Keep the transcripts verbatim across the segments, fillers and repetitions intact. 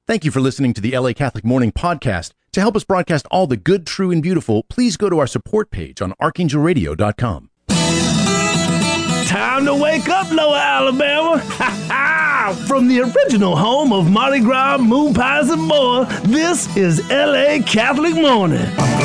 Thank you for listening to the L A Catholic Morning Podcast. To help us broadcast all the good, true, and beautiful, please go to our support page on archangel radio dot com. Time to wake up, Lower Alabama. Ha ha! From the original home of Mardi Gras, moon pies, and more, this is L A Catholic Morning.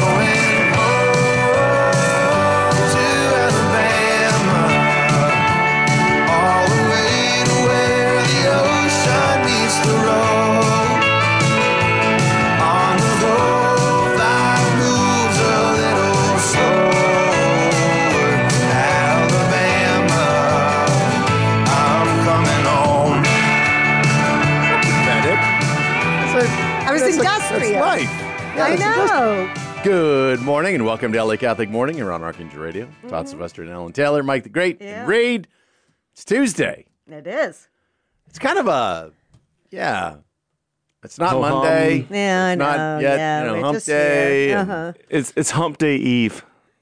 That's life. Yeah, I know. Good morning and welcome to L A Catholic Morning. You're on Archangel Radio. Mm-hmm. Todd Sylvester and Ellen Taylor, Mike the Great, yeah. and Reed. It's Tuesday. It is. It's kind of a, yeah. It's not oh, Monday. Hum. Yeah, it's I know. Not yet, yeah, you know, we're hump just day. here. And uh-huh. It's it's hump day eve.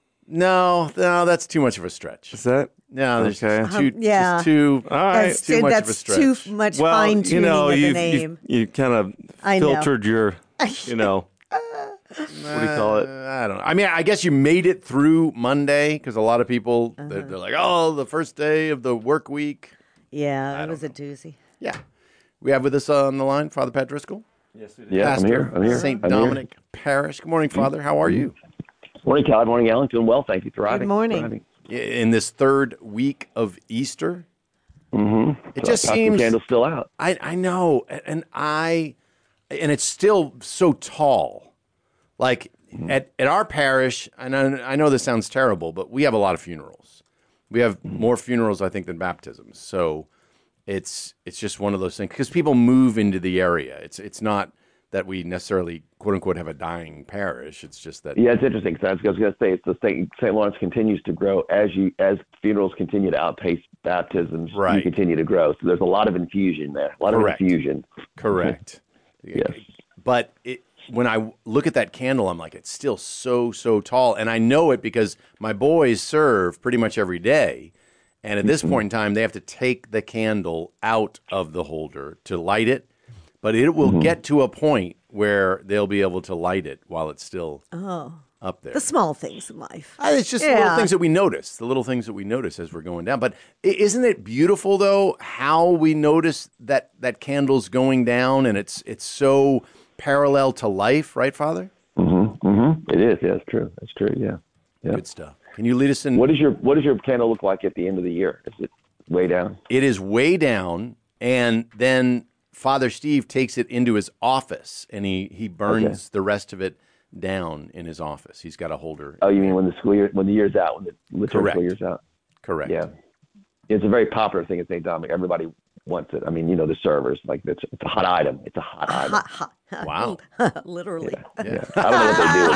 No, no, that's too much of a stretch. Is that? No, there's okay. just too, um, yeah. just too, all right. That's too too, much that's of a stretch. too much well, fine-tuning you know, of the you've, name. you've, you kind of filtered your, you know, what do you call it? Uh, I don't know. I mean, I guess you made it through Monday because a lot of people, uh-huh. they're, they're like, oh, the first day of the work week. Yeah, I it was know. a doozy. Yeah. We have with us on the line Father Pat Driscoll. Yes, we do. Yeah, Pastor I'm here. I'm here. Saint I'm Dominic here. Parish. Good morning, Father. How are you? Morning, Todd. Morning, Ellen. Doing well. Thank you. Thriving. Good morning. Thriving. In this third week of Easter. Mm-hmm. It so just seems. The candle's still out. I, I know. And I, and it's still so tall. Like mm-hmm. at, at our parish, and I, I know this sounds terrible, but we have a lot of funerals. We have mm-hmm. more funerals, I think, than baptisms. So it's it's just one of those things because people move into the area. It's it's not that we necessarily, quote unquote, have a dying parish. It's just that. Yeah, it's interesting. So I was going to say, it's the Saint Saint Lawrence continues to grow as you as funerals continue to outpace baptisms. Right. You continue to grow. So there's a lot of infusion there. A lot Correct. of infusion. Correct. Yes. But it, when I look at that candle, I'm like, it's still so so tall, and I know it because my boys serve pretty much every day. And at this mm-hmm. point in time, they have to take the candle out of the holder to light it. But it will mm-hmm. get to a point where they'll be able to light it while it's still oh, up there. The small things in life. Uh, it's just yeah. the little things that we notice, the little things that we notice as we're going down. But isn't it beautiful, though, how we notice that that candle's going down and it's it's so parallel to life, right, Father? Mm-hmm. Mm-hmm. It is. Yeah, it's true. It's true. Yeah. yeah. Good stuff. Can you lead us in? What is your What does your candle look like at the end of the year? Is it way down? It is way down, and then Father Steve takes it into his office, and he, he burns okay. the rest of it down in his office. He's got a holder. Oh, you mean when the school year, when the year's out, when the liturgical year's out? Correct. Yeah. It's a very popular thing at Saint Dominic. Everybody wants it. I mean, you know, the servers, like, it's, it's a hot item. It's a hot a item. Hot, hot. Wow. Literally. Yeah. yeah. I don't know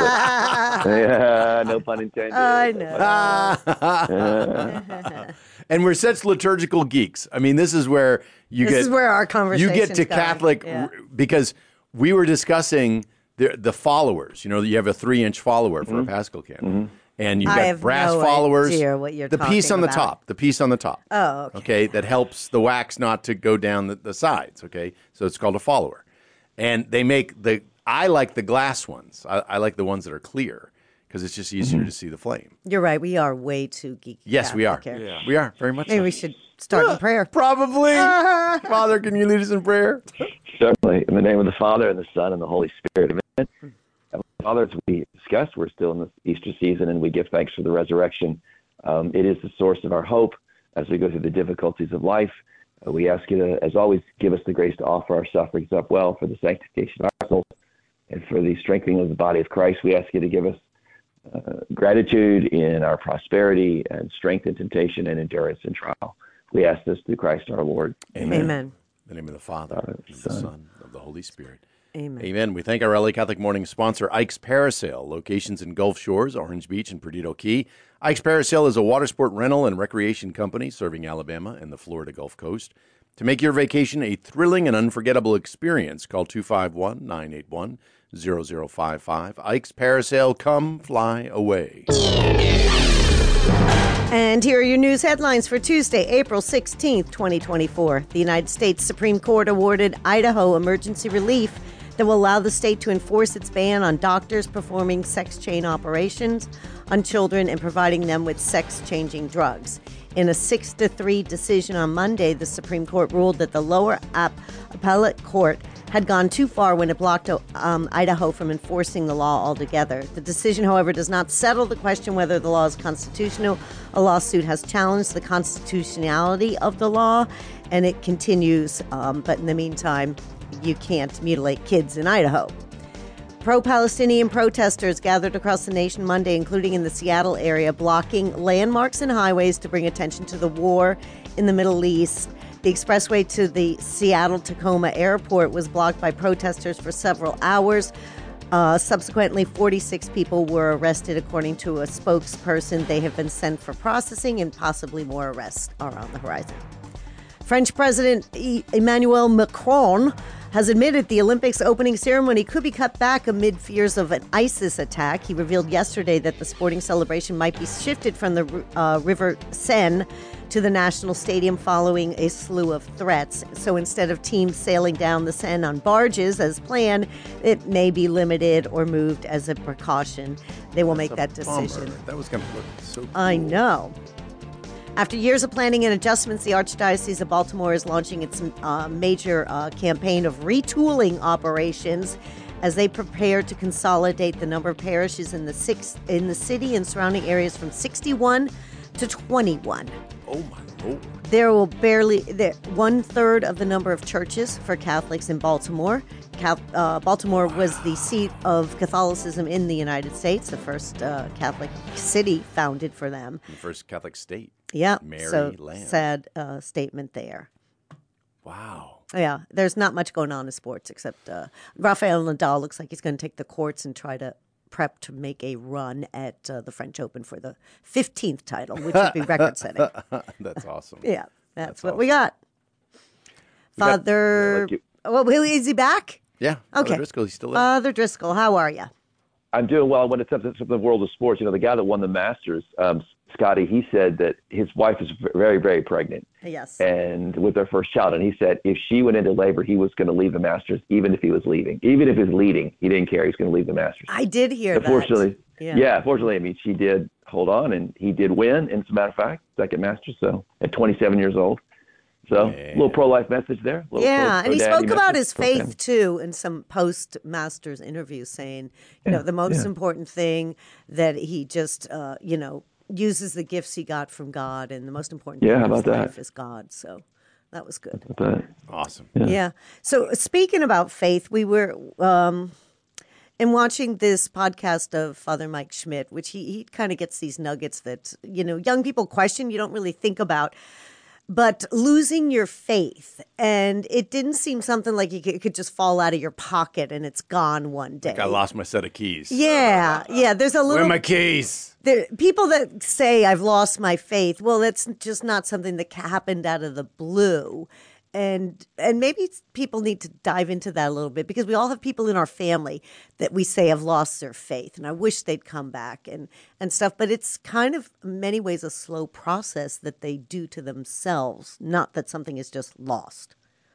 what they do with it. Yeah, no pun intended. I know. And we're such liturgical geeks. I mean, this is where you this get. This is where our conversation. You get to going. Catholic yeah. because we were discussing the the followers. You know, you have a three inch follower for mm-hmm. a Paschal candle, mm-hmm. and you've I got have brass no followers. Idea what you're the piece on the about. top. The piece on the top. Oh, okay. Okay, that helps the wax not to go down the, the sides. Okay, so it's called a follower, and they make the. I like the glass ones. I, I like the ones that are clear. Because it's just easier mm-hmm. to see the flame. You're right. We are way too geeky. Yes, we are. Yeah. We are, very much Maybe so. we should start yeah, in prayer. Probably. Father, can you lead us in prayer? Certainly. In the name of the Father, and the Son, and the Holy Spirit. Amen. Mm-hmm. Father, as we discussed, we're still in the Easter season, and we give thanks for the resurrection. Um, it is the source of our hope as we go through the difficulties of life. Uh, we ask you to, as always, give us the grace to offer our sufferings up well for the sanctification of our souls and for the strengthening of the body of Christ. We ask you to give us Uh, gratitude in our prosperity and strength in temptation and endurance in trial. We ask this through Christ our Lord. Amen. Amen. In the name of the Father, Father of the Son. Son, of the Holy Spirit. Amen. Amen. We thank our L A Catholic Morning sponsor, Ike's Parasail, locations in Gulf Shores, Orange Beach, and Perdido Key. Ike's Parasail is a water sport rental and recreation company serving Alabama and the Florida Gulf Coast. To make your vacation a thrilling and unforgettable experience, call two five one, nine eight one, zero zero five five. Ike's Parasail, come fly away. And here are your news headlines for Tuesday, April sixteenth, twenty twenty-four. The United States Supreme Court awarded Idaho emergency relief that will allow the state to enforce its ban on doctors performing sex change operations on children and providing them with sex-changing drugs. In a six to three decision on Monday, the Supreme Court ruled that the lower app appellate court had gone too far when it blocked um, Idaho from enforcing the law altogether. The decision, however, does not settle the question whether the law is constitutional. A lawsuit has challenged the constitutionality of the law, and it continues. Um, but in the meantime, you can't mutilate kids in Idaho. Pro-Palestinian protesters gathered across the nation Monday, including in the Seattle area, blocking landmarks and highways to bring attention to the war in the Middle East. The expressway to the Seattle-Tacoma airport was blocked by protesters for several hours. Uh, subsequently, forty-six people were arrested, according to a spokesperson. They have been sent for processing, and possibly more arrests are on the horizon. French President Emmanuel Macron has admitted the Olympics opening ceremony could be cut back amid fears of an ISIS attack. He revealed yesterday that the sporting celebration might be shifted from the uh, River Seine to the National Stadium following a slew of threats. So instead of teams sailing down the Seine on barges as planned, it may be limited or moved as a precaution. They will That's make that decision. Bummer. That was going to look so cool. I know. After years of planning and adjustments, the Archdiocese of Baltimore is launching its uh, major uh, campaign of retooling operations as they prepare to consolidate the number of parishes in the six in the city and surrounding areas from sixty-one to twenty-one. Oh my Lord. There will barely there, one third of the number of churches for Catholics in Baltimore. Cal, uh, Baltimore wow. was the seat of Catholicism in the United States, the first uh, Catholic city founded for them. The first Catholic state. Yeah. Mary so Land. Sad uh, statement there. Wow. Yeah, there's not much going on in sports except uh, Rafael Nadal looks like he's going to take the courts and try to prep to make a run at uh, the French Open for the fifteenth title, which would be record-setting. That's awesome. Yeah, that's, That's what awesome. we got. We got- Father, yeah, well, is he back? Yeah. Okay. Father Driscoll, he's still there. Father Driscoll, how are you? I'm doing well. When it comes to the world of sports, you know, the guy that won the Masters, um, Scotty, he said that his wife is very, very pregnant. Yes. And with their first child. And he said if she went into labor, he was going to leave the Masters, even if he was leaving. Even if he was leading, he didn't care. He was going to leave the Masters. I did hear Unfortunately, that. Yeah. yeah, fortunately, I mean, she did hold on, and he did win, and as a matter of fact, second Masters, so at twenty-seven years old. So a little pro-life message there. Little Yeah, pro, and he pro-daddy spoke about message, his pro-family. faith, too, in some post-Masters interviews, saying, you Yeah, know, the most yeah. important thing that he just, uh, you know, uses the gifts he got from God, and the most important Yeah, thing how in his about that? life is God. So that was good. But, Awesome. Yeah. So speaking about faith, we were um, in watching this podcast of Father Mike Schmidt, which he, he kind of gets these nuggets that, you know, young people question, you don't really think about. But losing your faith, and it didn't seem something like you could, it could just fall out of your pocket and it's gone one day. Like I lost my set of keys. Yeah, yeah. There's a Where little are my keys? there, people that say I've lost my faith. Well, that's just not something that happened out of the blue, and and maybe people need to dive into that a little bit because we all have people in our family that we say have lost their faith, and I wish they'd come back and and stuff. But it's kind of in many ways a slow process that they do to themselves, not that something is just lost.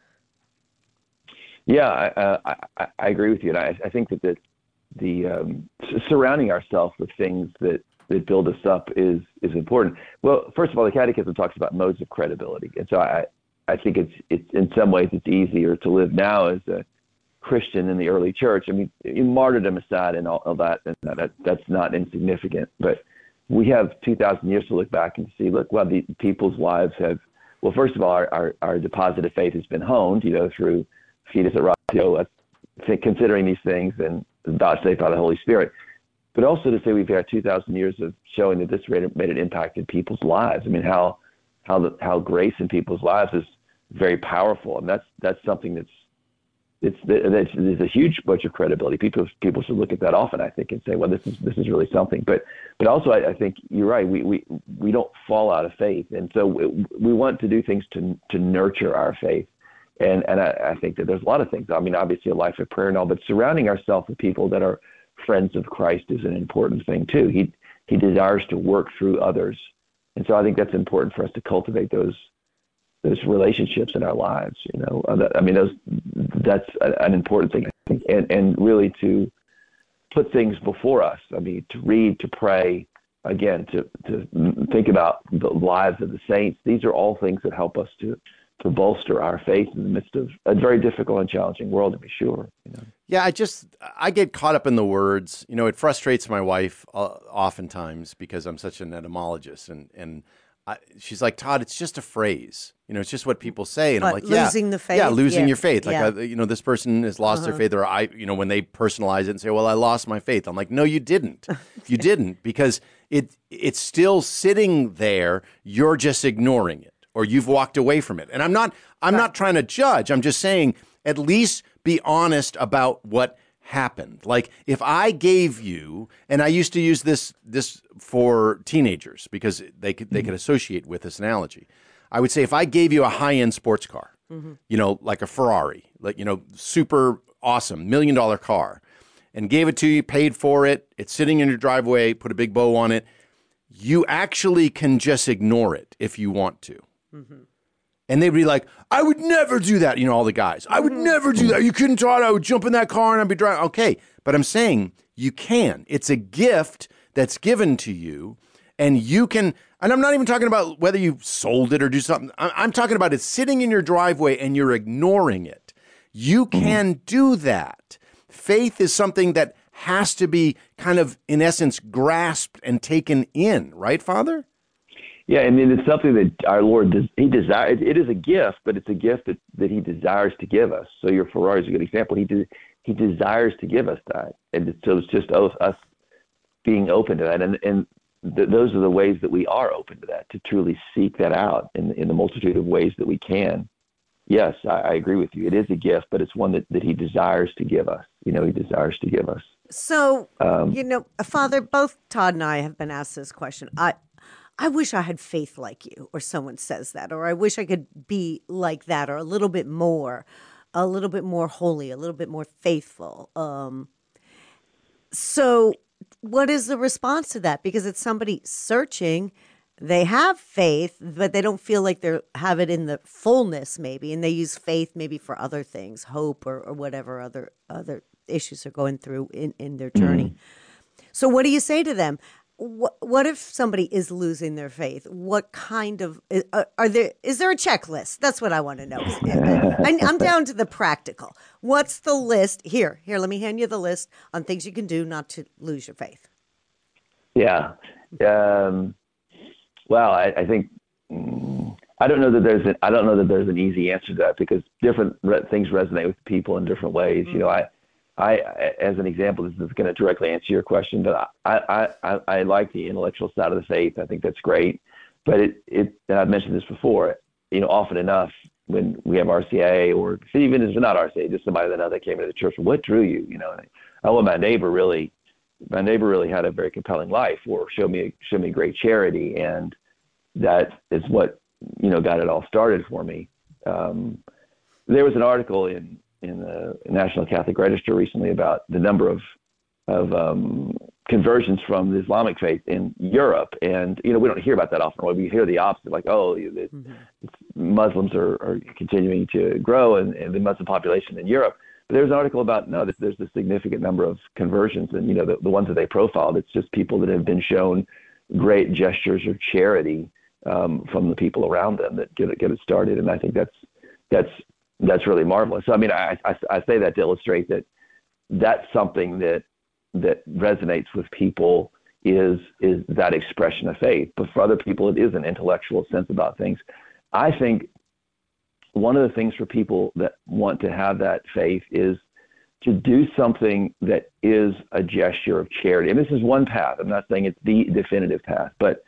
yeah, I, I, I agree with you, and I, I think that the, the um, surrounding ourselves with things that, that build us up is is important. Well, first of all, the Catechism talks about modes of credibility, and so I. I think it's it's in some ways it's easier to live now as a Christian in the early church. I mean, martyrdom aside and all, all that, and that that's not insignificant. But we have two thousand years to look back and see, look, well, the people's lives have. Well, first of all, our our, our deposit of faith has been honed, you know, through Fides et Ratio, considering these things and vouchsafed by the Holy Spirit. But also to say we've had two thousand years of showing that this made an impact in people's lives. I mean, how. How the, how grace in people's lives is very powerful, and that's that's something that's it's that's, there's a huge bunch of credibility. People people should look at that often, I think, and say, well, this is this is really something. But but also, I, I think you're right. We, we we don't fall out of faith, and so we, we want to do things to to nurture our faith. And and I, I think that there's a lot of things. I mean, obviously, a life of prayer and all, but surrounding ourselves with people that are friends of Christ is an important thing too. He he desires to work through others. And so I think that's important for us to cultivate those those relationships in our lives. You know, I mean, those that's an important thing, I think, and and really to put things before us. I mean, to read, to pray, again, to to think about the lives of the saints. These are all things that help us to to bolster our faith in the midst of a very difficult and challenging world, to be sure. You know? Yeah, I just, I get caught up in the words. You know, it frustrates my wife uh, oftentimes because I'm such an etymologist. And, and I, she's like, Todd, it's just a phrase. You know, it's just what people say. And what, I'm like, yeah. Losing the faith? Yeah, losing yeah. your faith. Like, yeah. uh, you know, this person has lost uh-huh. their faith. Or I, you know, when they personalize it and say, well, I lost my faith. I'm like, no, you didn't. You didn't, because it it's still sitting there. You're just ignoring it, or you've walked away from it. And I'm not, I'm right. not trying to judge. I'm just saying, at least be honest about what happened. Like, if I gave you, and I used to use this this for teenagers because they could they could associate with this analogy. I would say, if I gave you a high-end sports car, mm-hmm. you know, like a Ferrari, like, you know, super awesome million dollar car, and gave it to you, paid for it, it's sitting in your driveway, put a big bow on it, you actually can just ignore it if you want to. Mm-hmm. And they'd be like, I would never do that. You know, all the guys, I would never do that. You couldn't try it. I would jump in that car and I'd be driving. Okay. But I'm saying you can. It's a gift that's given to you, and you can, and I'm not even talking about whether you sold it or do something. I'm talking about it sitting in your driveway and you're ignoring it. You can do that. Faith is something that has to be kind of, in essence, grasped and taken in. Right, Father? Yeah, I mean, it's something that our Lord, does, he desires. It is a gift, but it's a gift that, that he desires to give us. So your Ferrari is a good example. He de- he desires to give us that. And so it's just us being open to that. And and th- those are the ways that we are open to that, to truly seek that out in, in the multitude of ways that we can. Yes, I, I agree with you. It is a gift, but it's one that, that he desires to give us. You know, he desires to give us. So, um, you know, Father, both Todd and I have been asked this question. I I wish I had faith like you, or someone says that, or I wish I could be like that, or a little bit more, a little bit more holy, a little bit more faithful. Um, so what is the response to that? Because it's somebody searching, they have faith, but they don't feel like they have it in the fullness maybe, and they use faith maybe for other things, hope or, or whatever other other issues are going through in, in their journey. Mm-hmm. So what do you say to them? What, what if somebody is losing their faith? What kind of are, are there? Is there a checklist? That's what I want to know. I, I'm down to the practical. What's the list? Here, here. Let me hand you the list on things you can do not to lose your faith. Yeah. Um, well, I, I think I don't know that there's an I don't know that there's an easy answer to that, because different re- things resonate with people in different ways. Mm-hmm. You know, I. I, as an example, this is going to directly answer your question, but I, I, I, I like the intellectual side of the faith. I think that's great. But it, it, and I've mentioned this before, you know, often enough when we have R C A, or even if it's not R C A, just somebody that know that came into the church, what drew you? You know, oh, well, my neighbor really, my neighbor really had a very compelling life, or showed me, showed me great charity. And that is what, you know, got it all started for me. Um, there was an article in, in the National Catholic Register recently about the number of of um, conversions from the Islamic faith in Europe, and you know we don't hear about that often. We hear the opposite, like oh, the, mm-hmm. Muslims are, are continuing to grow, and, and the Muslim population in Europe. But there's an article about no, there's, there's a significant number of conversions, and you know the, the ones that they profiled, it's just people that have been shown great gestures of charity um, from the people around them that get it get it started, and I think that's that's. That's really marvelous. So, I mean, I, I, I say that to illustrate that that's something that that resonates with people is is that expression of faith. But for other people, it is an intellectual sense about things. I think one of the things for people that want to have that faith is to do something that is a gesture of charity. And this is one path. I'm not saying it's the definitive path, but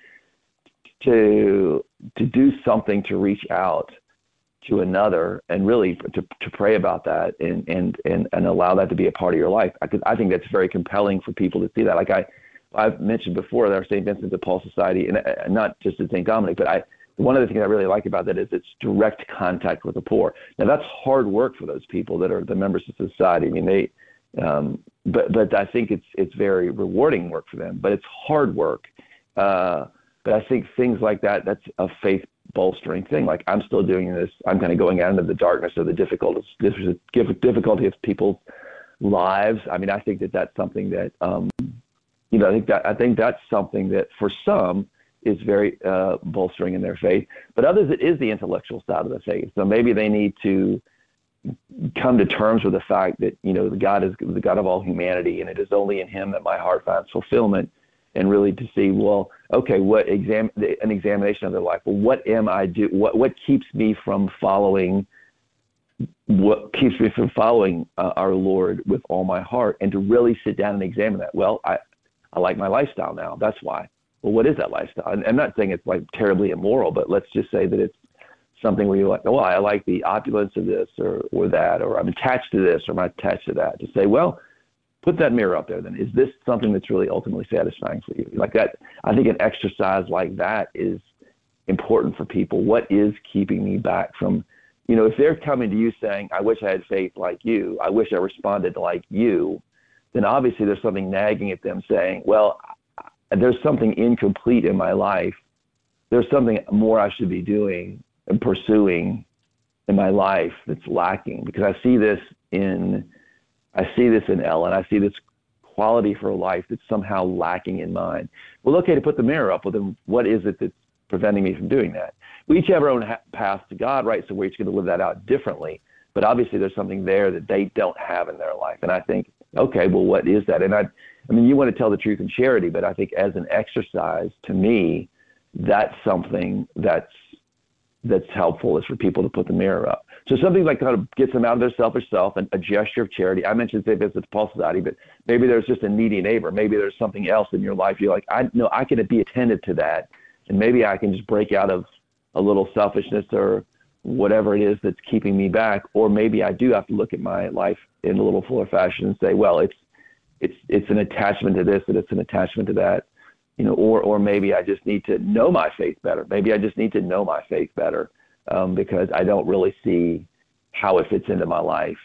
to to do something to reach out to another, and really to, to pray about that and, and, and, and allow that to be a part of your life. I, could, I think that's very compelling for people to see that. Like I, I've mentioned before that our Saint Vincent de Paul Society, and, and not just at Saint Dominic, but I, one of the things I really like about that is it's direct contact with the poor. Now that's hard work for those people that are the members of society. I mean, they, um, but but I think it's it's very rewarding work for them. But it's hard work. Uh, but I think things like that, that's a faith bolstering thing. Like, I'm still doing this. I'm kind of going out into the darkness of the difficulties, difficulty of people's lives. I mean, I think that that's something that, um, you know, I think that I think that's something that for some is very uh, bolstering in their faith. But others, it is the intellectual side of the faith. So maybe they need to come to terms with the fact that, you know, the God is the God of all humanity, and it is only in Him that my heart finds fulfillment. And really to see, well, okay, what exam an examination of their life. Well, what am I do? What what keeps me from following? What keeps me from following uh, our Lord with all my heart? And to really sit down and examine that. Well, I I like my lifestyle now. That's why. Well, what is that lifestyle? And I'm not saying it's like terribly immoral, but let's just say that it's something where you're like, well, I like the opulence of this or or that, or I'm attached to this, or I'm attached to that. To say, well, put that mirror up there then. Is this something that's really ultimately satisfying for you? Like that, I think an exercise like that is important for people. What is keeping me back from, you know, if they're coming to you saying, I wish I had faith like you, I wish I responded like you, then obviously there's something nagging at them saying, well, there's something incomplete in my life. There's something more I should be doing and pursuing in my life that's lacking, because I see this in I see this in Ellen. I see this quality for life that's somehow lacking in mine. Well, okay, to put the mirror up, well, then what is it that's preventing me from doing that? We each have our own ha- path to God, right? So we're each going to live that out differently. But obviously there's something there that they don't have in their life. And I think, okay, well, what is that? And I, I mean, you want to tell the truth in charity, but I think as an exercise, to me, that's something that's that's helpful, is for people to put the mirror up. So something like kind of gets them out of their selfish self, and a gesture of charity. I mentioned Saint Vincent de Paul Society, but maybe there's just a needy neighbor. Maybe there's something else in your life. You're like, I know I can be attentive to that, and maybe I can just break out of a little selfishness or whatever it is that's keeping me back. Or maybe I do have to look at my life in a little fuller fashion and say, well, it's it's it's an attachment to this and it's an attachment to that. You know, or or maybe I just need to know my faith better. Maybe I just need to know my faith better um, because I don't really see how it fits into my life,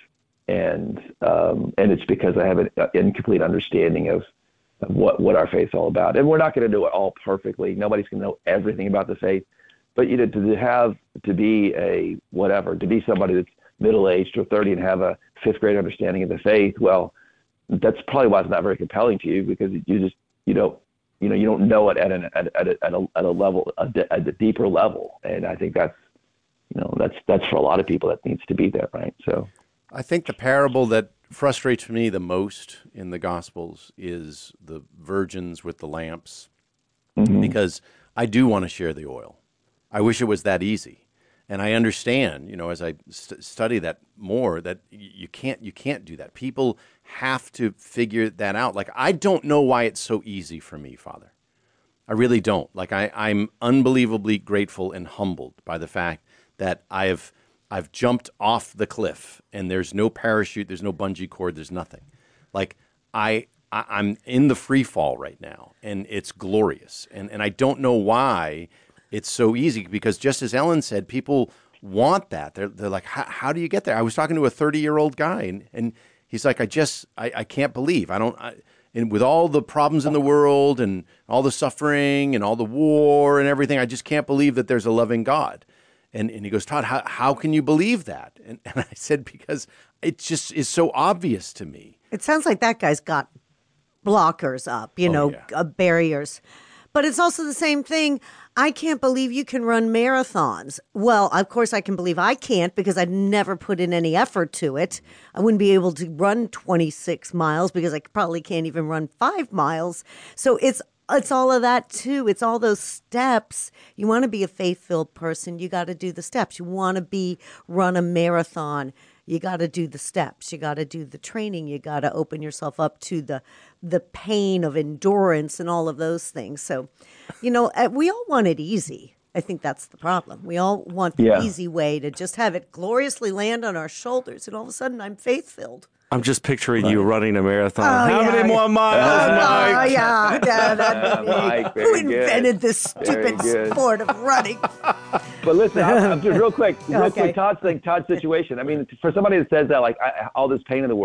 and um, and it's because I have an incomplete understanding of, of what what our faith's all about. And we're not going to do it all perfectly. Nobody's going to know everything about the faith, but you know, to have to be a whatever, to be somebody that's middle aged or thirty and have a fifth grade understanding of the faith. Well, that's probably why it's not very compelling to you, because you just you don't. You know, you don't know it at an at at a, at a, at a level at a deeper level, and I think that's you know that's that's for a lot of people that needs to be there, right? So, I think the parable that frustrates me the most in the Gospels is the virgins with the lamps, mm-hmm. because I do want to share the oil. I wish it was that easy, and I understand, you know, as I st- study that more, that you can't you can't do that. People have to figure that out. Like, I don't know why it's so easy for me, Father. I really don't. Like, I, I'm unbelievably grateful and humbled by the fact that I've I've jumped off the cliff and there's no parachute, there's no bungee cord, there's nothing. Like, I, I I'm in the free fall right now, and it's glorious. And and I don't know why it's so easy, because just as Ellen said, people want that. They're they're like, how do you get there? I was talking to a thirty-year-old guy, and, and he's like, I just, I, I can't believe. I don't, I, and with all the problems in the world and all the suffering and all the war and everything, I just can't believe that there's a loving God. And and he goes, Todd, how, how can you believe that? And, and I said, because it just is so obvious to me. It sounds like that guy's got blockers up, you Oh, know, yeah. uh, barriers. But it's also the same thing. I can't believe you can run marathons. Well, of course, I can believe I can't, because I've never put in any effort to it. I wouldn't be able to run twenty-six miles because I probably can't even run five miles. So it's it's all of that, too. It's all those steps. You want to be a faith-filled person, you got to do the steps. You want to be run a marathon, you got to do the steps. You got to do the training. You got to open yourself up to the the pain of endurance and all of those things. So, you know, uh, we all want it easy. I think that's the problem. We all want the Yeah. easy way to just have it gloriously land on our shoulders, and all of a sudden I'm faith-filled. I'm just picturing you running a marathon. Oh, How yeah. many more miles, Oh, Mike? yeah, yeah, that'd be me. Mike, Who very good. invented this Very stupid good. sport of running? But listen, I'm, I'm just real quick, real Okay. quick, Todd's thing, Todd's situation. I mean, for somebody that says that, like, I, all this pain in the world,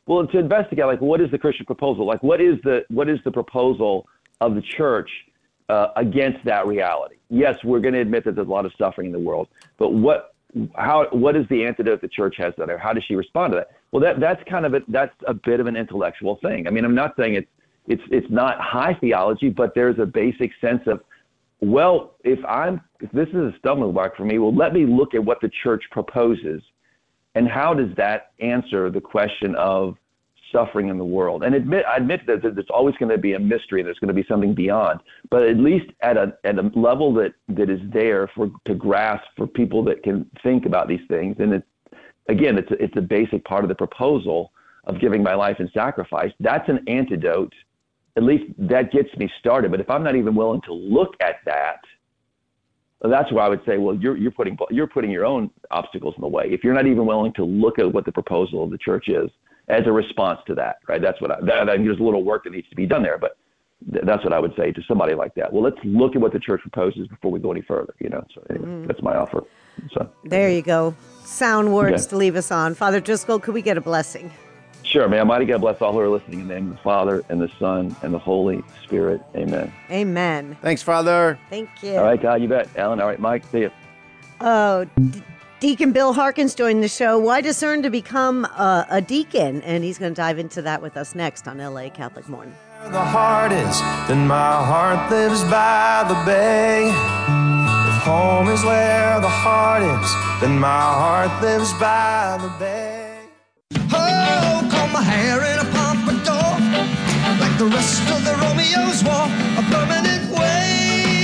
well, to investigate, like, what is the Christian proposal? Like, what is the what is the proposal of the church uh, against that reality? Yes, we're going to admit that there's a lot of suffering in the world, but what how what is the antidote the church has there? How does she respond to that? Well, that that's kind of a, that's a bit of an intellectual thing. I mean, I'm not saying it's it's it's not high theology, but there's a basic sense of, well, if I'm if this is a stumbling block for me, well, let me look at what the church proposes, and how does that answer the question of suffering in the world? And admit, I admit that there's always going to be a mystery. There's going to be something beyond, but at least at a at a level that, that is there for to grasp for people that can think about these things. And it's again, it's a, it's a basic part of the proposal of giving my life in sacrifice. That's an antidote. At least that gets me started. But if I'm not even willing to look at that, that's where I would say, well, you're you're putting you're putting your own obstacles in the way. If you're not even willing to look at what the proposal of the church is as a response to that, right? That's what I, that, that, there's a little work that needs to be done there, but th- that's what I would say to somebody like that. Well, let's look at what the church proposes before we go any further, you know? So anyway, mm. that's my offer. So there you go. Sound words okay. to leave us on. Father Driscoll, could we get a blessing? Sure, may Almighty God bless all who are listening in the name of the Father and the Son and the Holy Spirit. Amen. Amen. Thanks, Father. Thank you. All right, God, you bet. Alan, all right, Mike, see you. Oh, D- Deacon Bill Harkins joined the show. Why discern to become a, a deacon? And he's going to dive into that with us next on L A Catholic Morning. Where the heart is, then my heart lives by the bay. If home is where the heart is, then my heart lives by the bay. Oh, comb my hair in a pompadour, like the rest of the Romeos wore a permanent wave.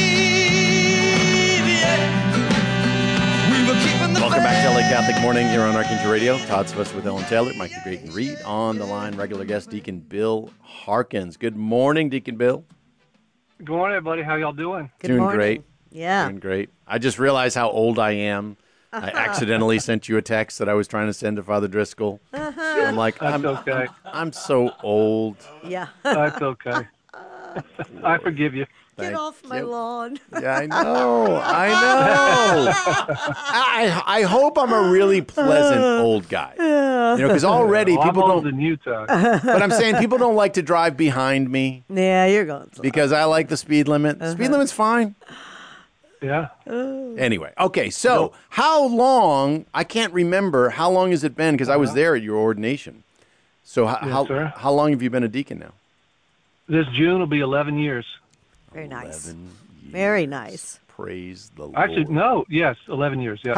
Welcome back to L A Catholic Morning here on Archangel Radio. Todd Sylvester with Ellen Taylor, Mike the Great and Reed on the line. Regular guest Deacon Bill Harkins. Good morning, Deacon Bill. Good morning, everybody. How y'all doing? Good Doing morning. great. Yeah. Doing great. I just realized how old I am. I accidentally sent you a text that I was trying to send to Father Driscoll. Uh-huh. I'm like, That's I'm, okay. I'm so old. Yeah. That's okay. I forgive you. Get Thank off my you. lawn. Yeah, I know. I know. I, I hope I'm a really pleasant old guy. You know, because already well, people I'm don't. older than you, Todd. But I'm saying people don't like to drive behind me Yeah, you're going slow. because I like the speed limit. The speed limit's fine. Yeah. Anyway, okay. So how long? I can't remember. How long has it been? Because I was there at your ordination. So how Yes, how, sir. how long have you been a deacon now? This June will be eleven years. Very nice. Eleven years. Very nice. Praise the Actually, Lord. no. Yes, eleven years. Yeah.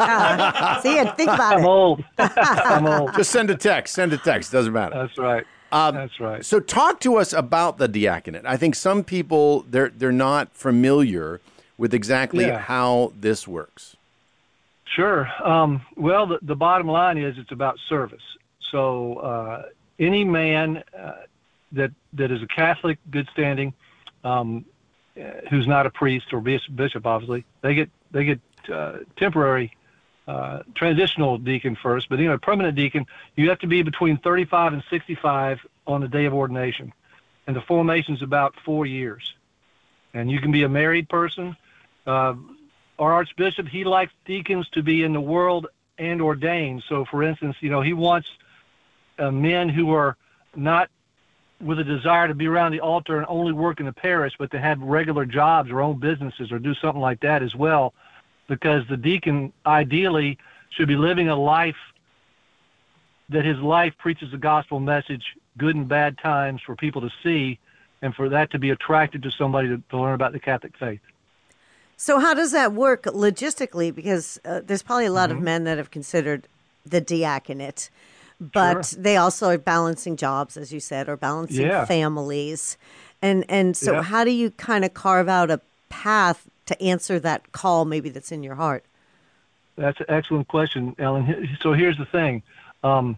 Ah, see, and think about I'm it. old. I'm old. Just send a text. Send a text. Doesn't matter. That's right. Um, That's right. So talk to us about the diaconate. I think some people they're they're not familiar with exactly Yeah. how this works. Sure. Um, well, the, the bottom line is it's about service. So uh, any man uh, that that is a Catholic, good standing, um, uh, who's not a priest or bishop, bishop, obviously, they get they get uh, temporary uh, transitional deacon first. But anyway, permanent deacon, you have to be between thirty-five and sixty-five on the day of ordination, and the formation is about four years. And you can be a married person. Uh, our Archbishop, he likes deacons to be in the world and ordained. So, for instance, you know, he wants uh, men who are not with a desire to be around the altar and only work in the parish, but to have regular jobs or own businesses or do something like that as well, because the deacon ideally should be living a life that his life preaches the gospel message, good and bad times for people to see, and for that to be attracted to somebody to, to learn about the Catholic faith. So how does that work logistically? Because uh, there's probably a lot Mm-hmm. of men that have considered the diaconate, but Sure. they also are balancing jobs, as you said, or balancing Yeah. families. And and so Yeah. how do you kind of carve out a path to answer that call maybe that's in your heart? That's an excellent question, Ellen. So here's the thing. Um,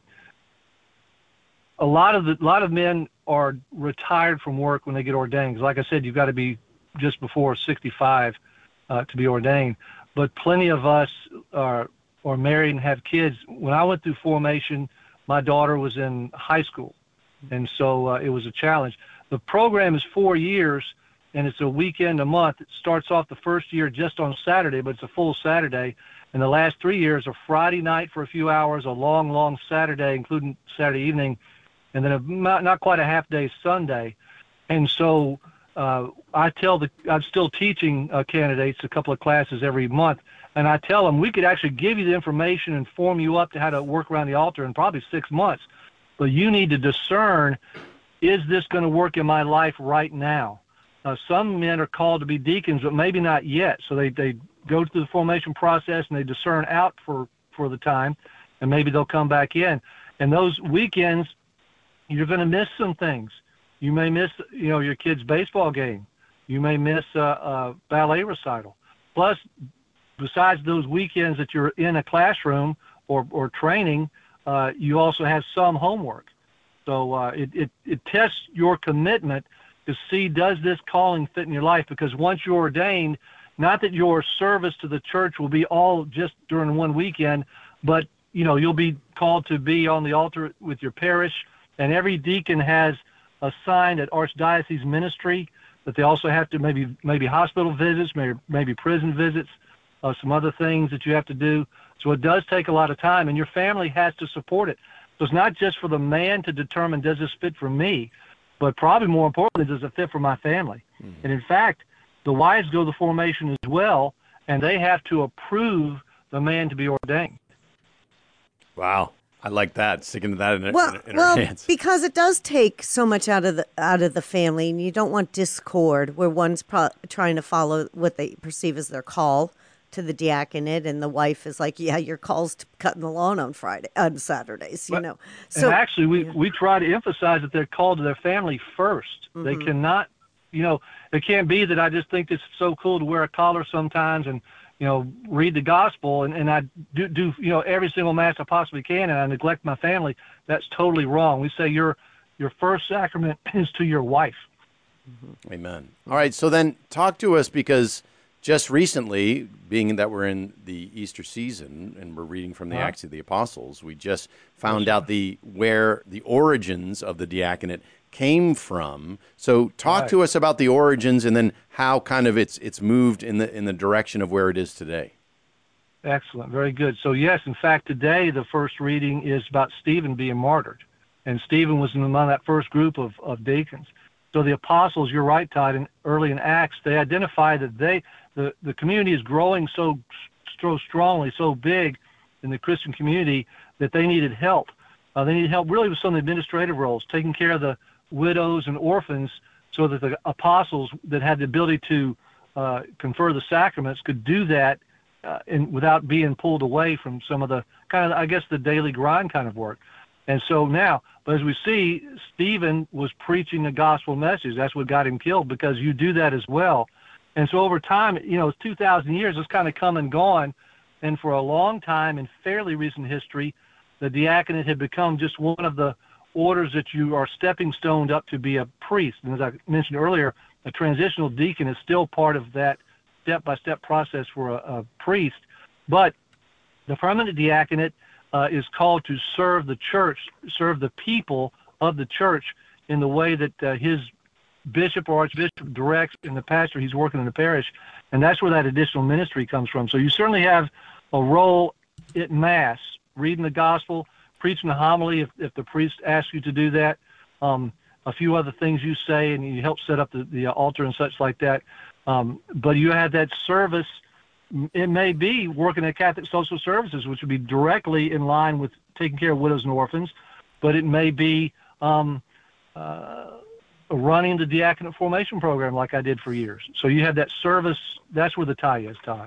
a lot of the a lot of men are retired from work when they get ordained. 'Cause like I said, you've got to be just before sixty-five uh, to be ordained. But plenty of us are are married and have kids. When I went through formation, my daughter was in high school, and so uh, it was a challenge. The program is four years, and it's a weekend a month. It starts off the first year just on Saturday, but it's a full Saturday. And the last three years are Friday night for a few hours, a long, long Saturday, including Saturday evening, and then a, not, not quite a half day Sunday. And so uh, I tell the, I'm still teaching uh, candidates a couple of classes every month, and I tell them we could actually give you the information and form you up to how to work around the altar in probably six months. But you need to discern, is this going to work in my life right now? Uh, some men are called to be deacons, but maybe not yet. So they, they go through the formation process and they discern out for, for the time, and maybe they'll come back in. And those weekends, you're going to miss some things. You may miss, you know, your kid's baseball game. You may miss a, a ballet recital. Plus, besides those weekends that you're in a classroom or, or training, uh, you also have some homework. So uh, it, it, it tests your commitment to see, does this calling fit in your life? Because once you're ordained, not that your service to the church will be all just during one weekend, but, you know, you'll be called to be on the altar with your parish, and every deacon has assigned at archdiocese ministry, but they also have to maybe maybe hospital visits, maybe maybe prison visits, uh, some other things that you have to do. So it does take a lot of time, and your family has to support it. So it's not just for the man to determine, does this fit for me, but probably more importantly, does it fit for my family? Mm-hmm. And in fact, the wives go to the formation as well, and they have to approve the man to be ordained. Wow. I like that, sticking to that in, well, in, in well, our hands. Because it does take so much out of the out of the family, and you don't want discord where one's pro- trying to follow what they perceive as their call to the diaconate, and the wife is like, "Yeah, your call's to cutting the lawn on Friday, on Saturdays," you but, know. So and actually, we yeah. we try to emphasize that they're called to their family first. Mm-hmm. They cannot, you know, it can't be that I just think it's so cool to wear a collar sometimes and, you know, read the gospel, and, and I do, do, you know, every single mass I possibly can, and I neglect my family. That's totally wrong. We say your your first sacrament is to your wife. Mm-hmm. Amen. All right, so then talk to us, because just recently, being that we're in the Easter season and we're reading from the uh-huh. Acts of the Apostles, we just found yes, out the where the origins of the diaconate came from. So talk right. to us about the origins, and then how kind of it's it's moved in the in the direction of where it is today. Excellent. Very good. So yes, in fact, today the first reading is about Stephen being martyred. And Stephen was among that first group of, of deacons. So the apostles, you're right, Todd, in, early in Acts, they identify that they the, the community is growing so, so strongly, so big in the Christian community that they needed help. Uh, they needed help really with some of the administrative roles, taking care of the widows and orphans, so that the apostles that had the ability to uh, confer the sacraments could do that uh, in, without being pulled away from some of the kind of, I guess, the daily grind kind of work. And so now, but as we see, Stephen was preaching the gospel message. That's what got him killed, because you do that as well. And so over time, you know, it's two thousand years, it's kind of come and gone. And for a long time in fairly recent history, the diaconate had become just one of the orders that you are stepping stoned up to be a priest. And as I mentioned earlier, a transitional deacon is still part of that step-by-step process for a, a priest. But the permanent diaconate uh, is called to serve the church, serve the people of the church in the way that uh, his bishop or archbishop directs, and the pastor he's working in the parish. And that's where that additional ministry comes from. So you certainly have a role at Mass, reading the gospel, preaching the homily if, if the priest asks you to do that, um, a few other things you say, and you help set up the, the altar and such like that. Um, but you have that service. It may be working at Catholic Social Services, which would be directly in line with taking care of widows and orphans, but it may be um, uh, running the diaconate formation program like I did for years. So you have that service. That's where the tie is, Todd.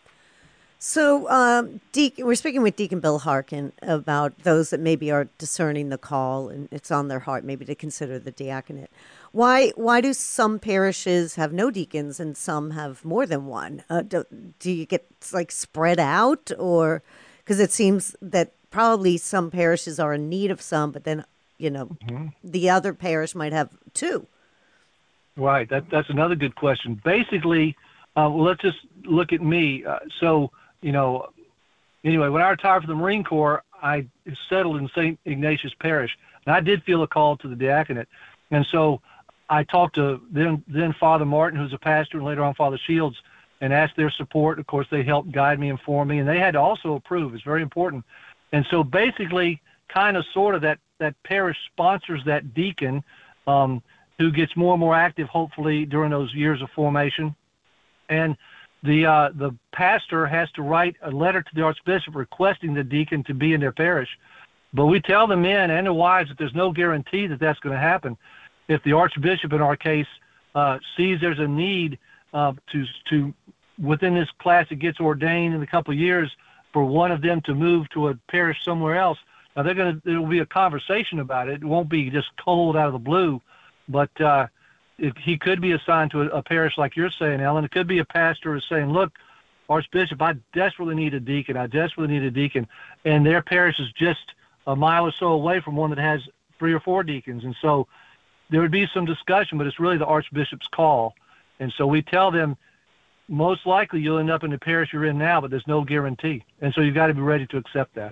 So um, Deacon, we're speaking with Deacon Bill Harkin about those that maybe are discerning the call and it's on their heart maybe to consider the diaconate. Why why do some parishes have no deacons and some have more than one? Uh, do, do you get like spread out, or because it seems that probably some parishes are in need of some, but then, you know, mm-hmm. the other parish might have two. Right. That that's another good question. Basically, uh, well, let's just look at me. Uh, so. You know, anyway, when I retired from the Marine Corps, I settled in Saint Ignatius Parish, and I did feel a call to the diaconate. And so I talked to then, then Father Martin, who's a pastor, and later on Father Shields, and asked their support. Of course, they helped guide me, inform me, and they had to also approve. It's very important. And so basically, kind of sort of that that parish sponsors that deacon, um, who gets more and more active, hopefully, during those years of formation. And the uh, the pastor has to write a letter to the archbishop requesting the deacon to be in their parish. But we tell the men and the wives that there's no guarantee that that's going to happen. If the archbishop, in our case, uh, sees there's a need uh, to to within this class that gets ordained in a couple of years for one of them to move to a parish somewhere else, now they're going to there will be a conversation about it. It won't be just cold out of the blue, but uh, if he could be assigned to a, a parish like you're saying, Ellen. It could be a pastor who's saying, "Look, Archbishop, I desperately need a deacon. I desperately need a deacon," and their parish is just a mile or so away from one that has three or four deacons, and so there would be some discussion, but it's really the archbishop's call. And so we tell them, most likely you'll end up in the parish you're in now, but there's no guarantee. And so you've got to be ready to accept that.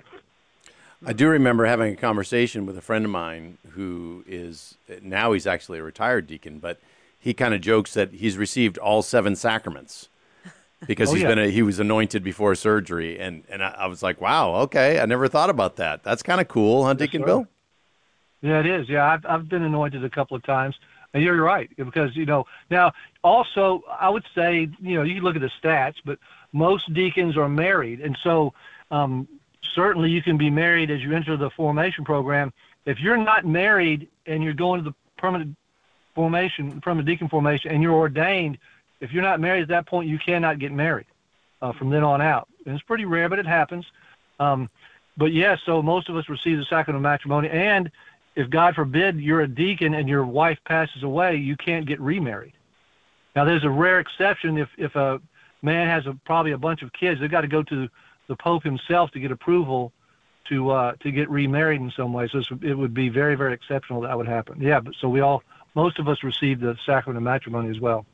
I do remember having a conversation with a friend of mine who is, now he's actually a retired deacon, but he kind of jokes that he's received all seven sacraments because oh, he's yeah. been a, he was anointed before surgery. And, and I, I was like, wow, okay, I never thought about that. That's kind of cool, huh, Deacon yes, Bill? Yeah, it is. Yeah, I've, I've been anointed a couple of times. And you're right, because, you know, now also I would say, you know, you can look at the stats, but most deacons are married. And so um, certainly you can be married as you enter the formation program. If you're not married and you're going to the permanent formation, permanent deacon formation, and you're ordained, if you're not married at that point, you cannot get married uh, from then on out. And it's pretty rare, but it happens. Um, but, yeah, so most of us receive the sacrament of matrimony. And if, God forbid, you're a deacon and your wife passes away, you can't get remarried. Now, there's a rare exception. If, if a man has a, probably a bunch of kids, they've got to go to the Pope himself to get approval to uh, to get remarried in some way. So it would be very, very exceptional that would happen. Yeah, but so we all, most of us receive the sacrament of matrimony as well.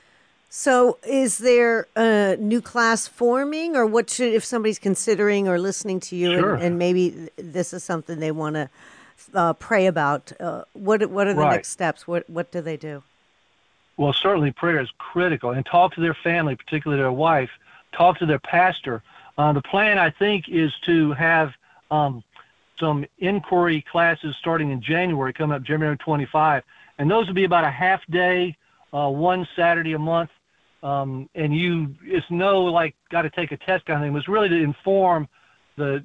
So is there a new class forming, or what should, if somebody's considering or listening to you Sure. and, and maybe this is something they want to uh, pray about, uh, what what are the Right. next steps? What what do they do? Well, certainly prayer is critical, and talk to their family, particularly their wife. Talk to their pastor. Uh, the plan, I think, is to have um, some inquiry classes starting in January, coming up January twenty-fifth, and those will be about a half day, uh, one Saturday a month. Um, and you, it's no like got to take a test kind of thing. It was really to inform the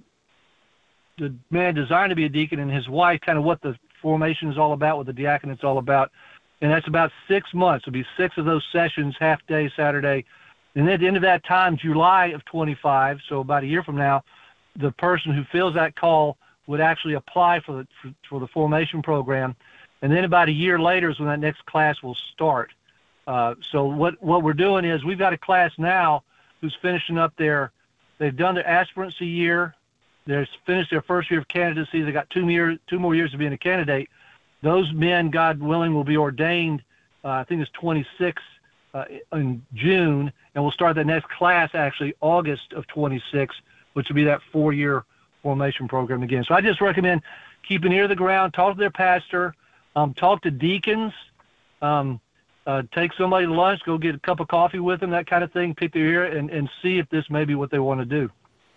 the man designed to be a deacon and his wife kind of what the formation is all about, what the diaconate's all about. And that's about six months. It'll be six of those sessions, half day, Saturday. And at the end of that time, July of twenty-five, so about a year from now, the person who fills that call would actually apply for the, for, for the formation program. And then about a year later is when that next class will start. Uh, so what, what we're doing is we've got a class now who's finishing up their, they've done their aspirancy year. They've finished their first year of candidacy. They got two, year, two more years of being a candidate. Those men, God willing, will be ordained, uh, I think it's twenty-six uh, in June, and we'll start the next class actually August of twenty-six, which will be that four-year formation program again. So I just recommend keep an ear to the ground, talk to their pastor, um, talk to deacons, um, uh, take somebody to lunch, go get a cup of coffee with them, that kind of thing, pick their ear, and, and see if this may be what they want to do.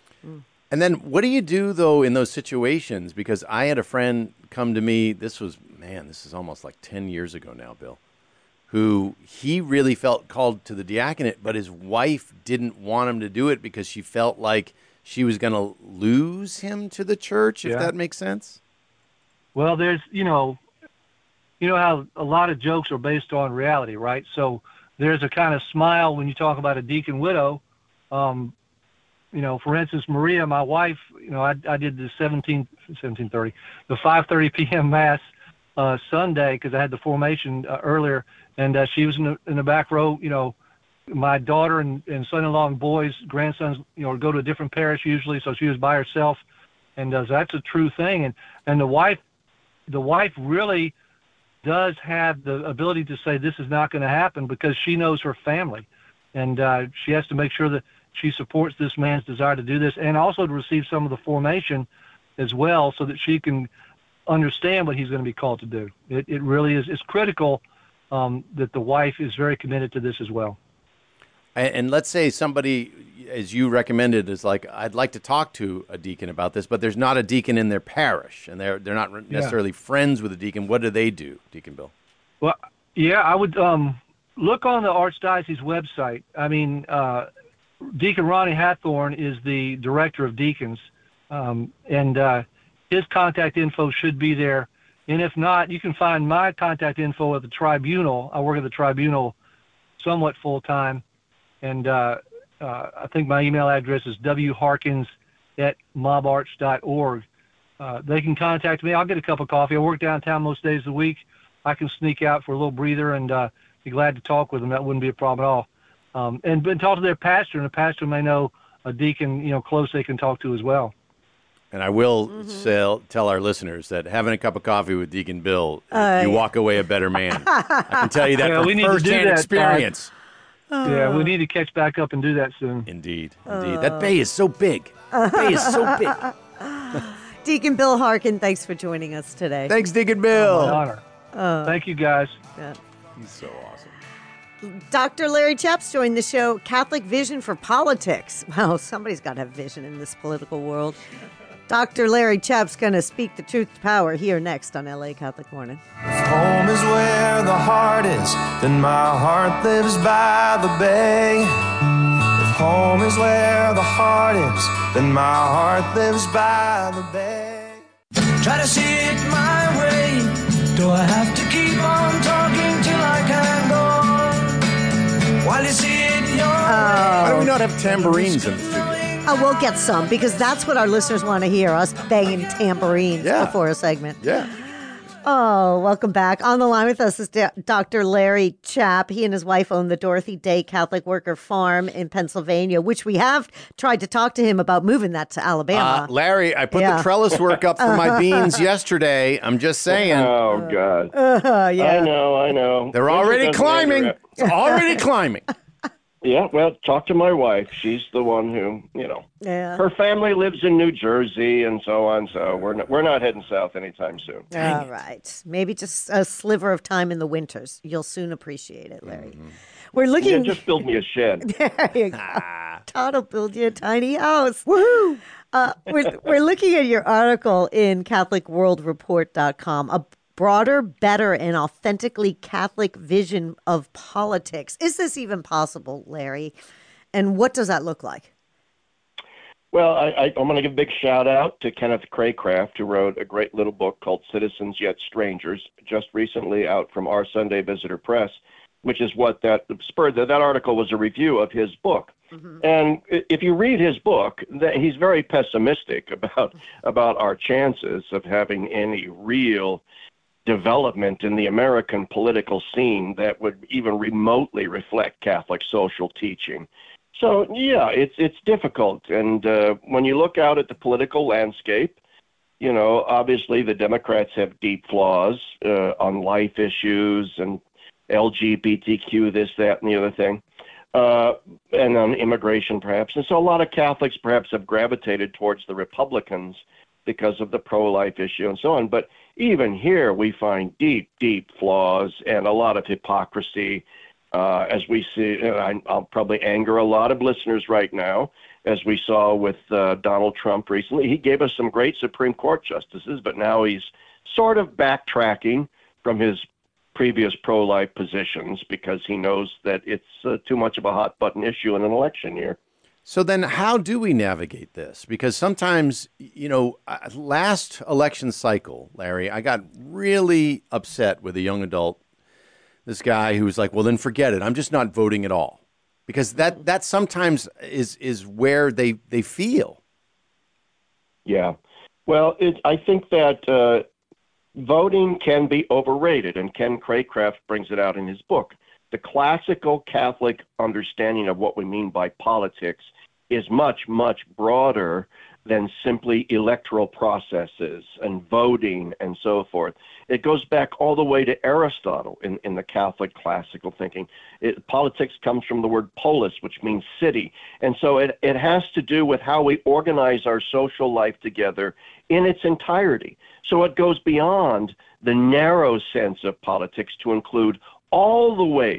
And then what do you do, though, in those situations? Because I had a friend come to me, this was, man, this is almost like ten years ago now, Bill, who he really felt called to the diaconate, but his wife didn't want him to do it because she felt like she was going to lose him to the church, if Yeah. that makes sense. Well, there's, you know, you know how a lot of jokes are based on reality, right? So there's a kind of smile when you talk about a deacon widow. Um, you know, for instance, Maria, my wife, you know, I, I did the seventeen, seventeen thirty, the five thirty p.m. Mass uh, Sunday because I had the formation uh, earlier, and uh, she was in the, in the back row. You know, my daughter and, and son-in-law and boys, grandsons, you know, go to a different parish usually, so she was by herself, and uh, that's a true thing. And and the wife, the wife really does have the ability to say this is not going to happen because she knows her family, and uh, she has to make sure that she supports this man's desire to do this, and also to receive some of the formation as well, so that she can understand what he's going to be called to do. It, it really is. It's critical um, that the wife is very committed to this as well. And, and let's say somebody, as you recommended, is like, I'd like to talk to a deacon about this, but there's not a deacon in their parish, and they're they're not necessarily yeah. friends with a deacon. What do they do, Deacon Bill? Well, yeah, I would um, look on the Archdiocese website. I mean, uh, Deacon Ronnie Hathorn is the director of deacons, um, and uh, his contact info should be there. And if not, you can find my contact info at the tribunal. I work at the tribunal somewhat full-time, and uh, uh, I think my email address is w harkins at mob arch dot org. Uh, they can contact me. I'll get a cup of coffee. I work downtown most days of the week. I can sneak out for a little breather and uh, be glad to talk with them. That wouldn't be a problem at all. Um, and, and talk to their pastor, and the pastor may know a deacon, you know, close they can talk to as well. And I will mm-hmm. sell, tell our listeners that having a cup of coffee with Deacon Bill, uh, you walk away a better man. I can tell you that yeah, from first-hand experience. Uh, yeah, we need to catch back up and do that soon. Indeed, indeed. Uh, that bay is so big. That bay is so big. Deacon Bill Harkin, thanks for joining us today. Thanks, Deacon Bill. Oh, my honor. Uh, Thank you, guys. Yeah. He's so awesome. Doctor Larry Chaps joined the show, Catholic Vision for Politics. Wow, somebody's got to have vision in this political world. Doctor Larry Chaps going to speak the truth to power here next on L A Catholic Morning. If home is where the heart is, then my heart lives by the bay. If home is where the heart is, then my heart lives by the bay. Try to see it my way. Do I have to keep on talking till I can go on? While you see it your oh. way. Why do we not have tambourines in the studio? Oh, we'll get some, because that's what our listeners want to hear, us banging tambourines yeah. before a segment. Yeah. Oh, welcome back. On the line with us is Doctor Larry Chapp. He and his wife own the Dorothy Day Catholic Worker Farm in Pennsylvania, which we have tried to talk to him about moving that to Alabama. Uh, Larry, I put yeah. the trellis work up for my beans yesterday. I'm just saying. Oh, God. Uh, yeah. I know, I know. They're already climbing. It's already climbing. Yeah, well, talk to my wife. She's the one who, you know, yeah. her family lives in New Jersey and so on. So we're not, we're not heading south anytime soon. All right. Maybe just a sliver of time in the winters. You'll soon appreciate it, Larry. Mm-hmm. We're looking. Yeah, just build me a shed. There you go. Todd will build you a tiny house. Woohoo! Uh, we're, we're looking at your article in Catholic World Report dot com. A broader, better, and authentically Catholic vision of politics. Is this even possible, Larry? And what does that look like? Well, I, I, I'm going to give a big shout out to Kenneth Craycraft, who wrote a great little book called Citizens Yet Strangers, just recently out from Our Sunday Visitor Press, which is what that spurred. That, that article was a review of his book. Mm-hmm. And if you read his book, that he's very pessimistic about about our chances of having any real development in the American political scene that would even remotely reflect Catholic social teaching. So, yeah, it's it's difficult. And uh, when you look out at the political landscape, you know, obviously the Democrats have deep flaws uh, on life issues and L G B T Q, this, that, and the other thing, uh, and on immigration perhaps. And so a lot of Catholics perhaps have gravitated towards the Republicans because of the pro-life issue and so on. But even here, we find deep, deep flaws and a lot of hypocrisy, uh, as we see. I, I'll probably anger a lot of listeners right now, as we saw with uh, Donald Trump recently. He gave us some great Supreme Court justices, but now he's sort of backtracking from his previous pro-life positions because he knows that it's uh, too much of a hot-button issue in an election year. So then how do we navigate this? Because sometimes, you know, last election cycle, Larry, I got really upset with a young adult, this guy who was like, well, then forget it. I'm just not voting at all. Because that, that sometimes is is where they, they feel. Yeah. Well, it, I think that uh, voting can be overrated, and Ken Craycraft brings it out in his book. The classical Catholic understanding of what we mean by politics is much, much broader than simply electoral processes and voting and so forth. It goes back all the way to Aristotle in, in the Catholic classical thinking. It, politics comes from the word polis, which means city. And so it, it has to do with how we organize our social life together in its entirety. So it goes beyond the narrow sense of politics to include all the ways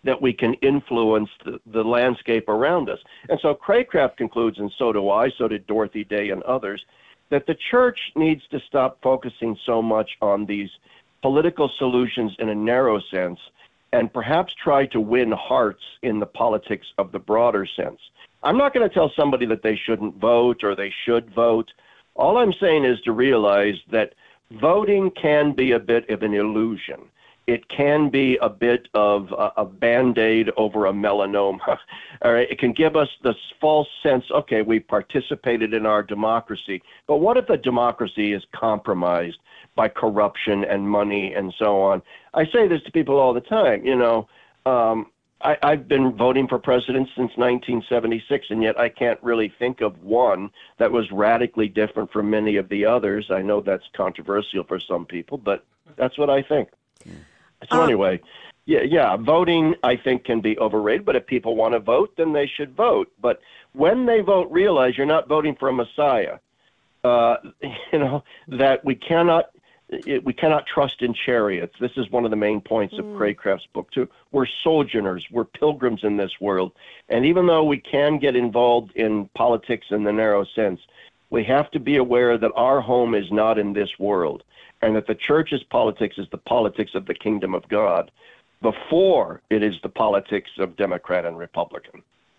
that we can influence the, the landscape around us. And so Craycraft concludes, and so do I, so did Dorothy Day and others, that the church needs to stop focusing so much on these political solutions in a narrow sense and perhaps try to win hearts in the politics of the broader sense. I'm not going to tell somebody that they shouldn't vote or they should vote. All I'm saying is to realize that voting can be a bit of an illusion. It can be a bit of a, a Band-Aid over a melanoma. All right, it can give us this false sense, okay, we participated in our democracy, but what if the democracy is compromised by corruption and money and so on? I say this to people all the time, you know, um, I, I've been voting for president since nineteen seventy-six, and yet I can't really think of one that was radically different from many of the others. I know that's controversial for some people, but that's what I think. So um, anyway, yeah, yeah, voting I think can be overrated, but if people want to vote, then they should vote. But when they vote, realize you're not voting for a messiah. Uh, you know, that we cannot it, we cannot trust in chariots. This is one of the main points of mm. Craycraft's book too. We're sojourners, we're pilgrims in this world, and even though we can get involved in politics in the narrow sense, we have to be aware that our home is not in this world, and that the church's politics is the politics of the kingdom of God before it is the politics of Democrat and Republican.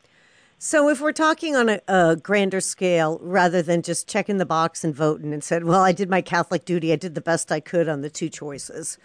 So if we're talking on a, a grander scale, rather than just checking the box and voting and said, well, I did my Catholic duty, I did the best I could on the two choices,